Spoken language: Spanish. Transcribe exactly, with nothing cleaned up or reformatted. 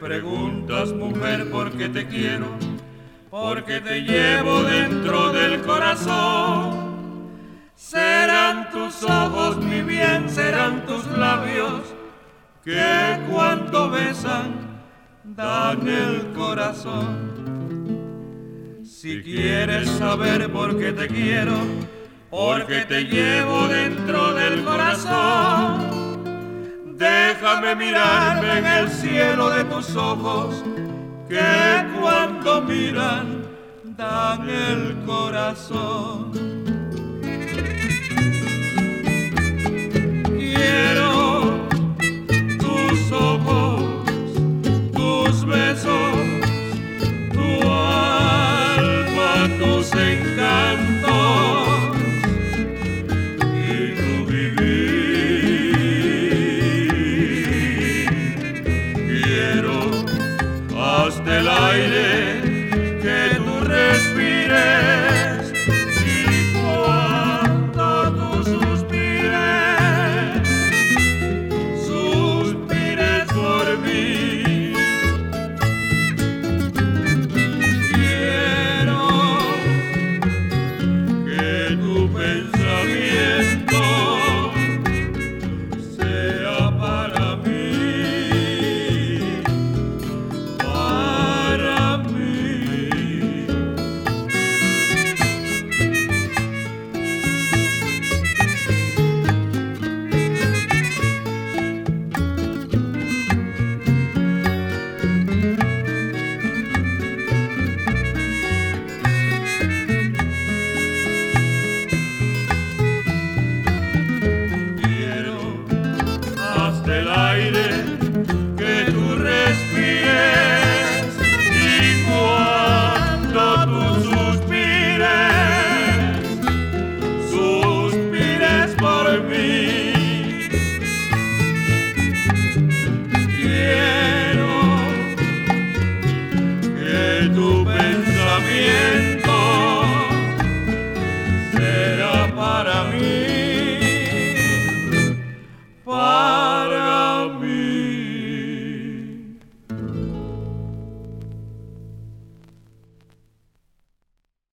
preguntas, mujer, por qué te quiero, porque te llevo dentro del corazón. Serán tus ojos, mi bien, serán tus labios, que cuando besan dan el corazón. Si quieres saber por qué te quiero, porque te llevo dentro del corazón, déjame mirarme en el cielo de tus ojos, que cuando miran dan el corazón.